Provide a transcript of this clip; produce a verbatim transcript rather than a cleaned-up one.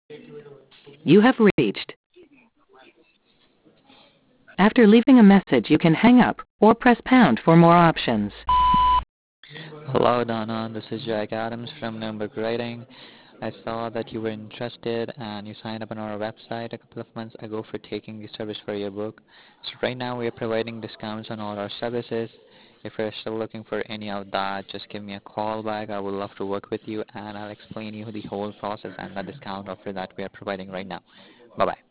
You have reached. After leaving a message, you can hang up or press pound for more options. Hello, Donna. This is Jack Adams from Nürnberg Writing. I saw that you were interested and you signed up on our website a couple of months ago for taking the service for your book. So right now we are providing discounts on all our services. If you're still looking for any of that, just give me a call back. I would love to work with you and I'll explain you the whole process and the discount offer that we are providing right now. Bye bye.